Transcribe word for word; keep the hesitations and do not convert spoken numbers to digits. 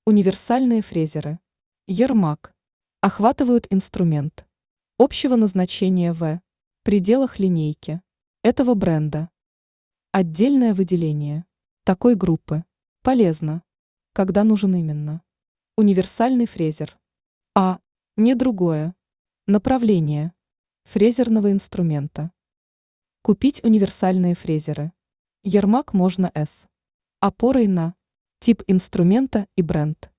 Универсальные фрезеры. Ермак. Охватывают инструмент общего назначения в пределах линейки этого бренда. Отдельное выделение такой группы полезно, когда нужен именно универсальный фрезер, а не другое направление фрезерного инструмента. Купить универсальные фрезеры. Ермак можно с опорой на тип инструмента и бренд.